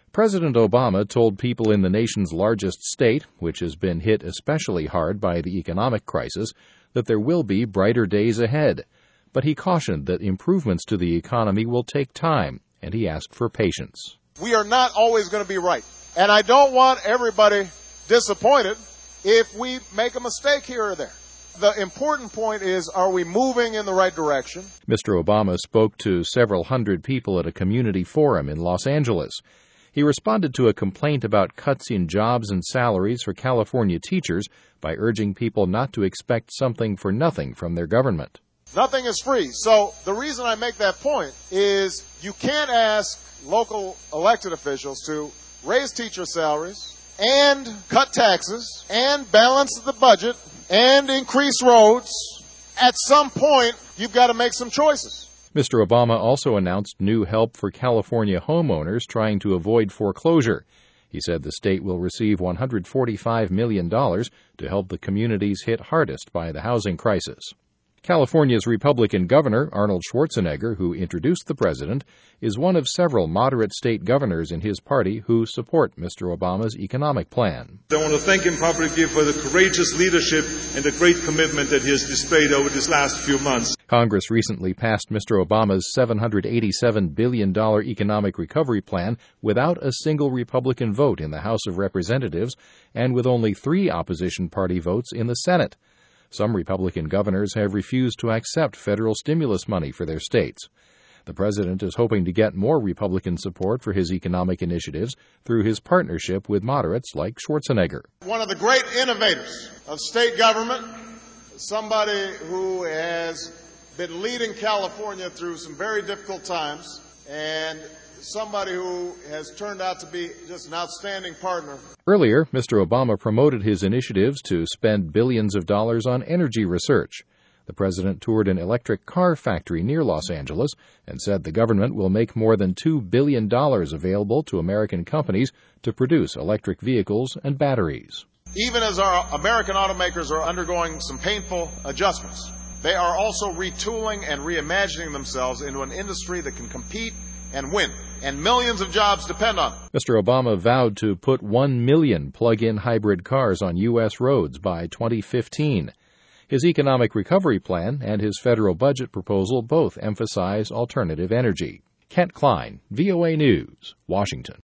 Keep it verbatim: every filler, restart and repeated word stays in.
President Obama told people in the nation's largest state, which has been hit especially hard by the economic crisis, that there will be brighter days ahead. But he cautioned that improvements to the economy will take time, and he asked for patience. We are not always going to be right, and I don't want everybody disappointed if we make a mistake here or there. The important point is, are we moving in the right direction? Mister Obama spoke to several hundred people at a community forum in Los Angeles. He responded to a complaint about cuts in jobs and salaries for California teachers by urging people not to expect something for nothing from their government. Nothing is free. So the reason I make that point is you can't ask local elected officials to raise teacher salaries and cut taxes and balance the budget and increase roads. At some point, you've got to make some choices. Mister Obama also announced new help for California homeowners trying to avoid foreclosure. He said the state will receive one hundred forty-five million dollars to help the communities hit hardest by the housing crisis. California's Republican governor, Arnold Schwarzenegger, who introduced the president, is one of several moderate state governors in his party who support Mister Obama's economic plan. I want to thank him publicly for the courageous leadership and the great commitment that he has displayed over these last few months. Congress recently passed Mister Obama's seven hundred eighty-seven billion dollars economic recovery plan without a single Republican vote in the House of Representatives and with only three opposition party votes in the Senate. Some Republican governors have refused to accept federal stimulus money for their states. The president is hoping to get more Republican support for his economic initiatives through his partnership with moderates like Schwarzenegger. One of the great innovators of state government, somebody who has been leading California through some very difficult times, and somebody who has turned out to be just an outstanding partner. Earlier, Mister Obama promoted his initiatives to spend billions of dollars on energy research. The president toured an electric car factory near Los Angeles and said the government will make more than two billion dollars available to American companies to produce electric vehicles and batteries. Even as our American automakers are undergoing some painful adjustments, they are also retooling and reimagining themselves into an industry that can compete and win, and millions of jobs depend on it. Mister Obama vowed to put one million plug-in hybrid cars on U S roads by twenty fifteen. His economic recovery plan and his federal budget proposal both emphasize alternative energy. Kent Klein, V O A News, Washington.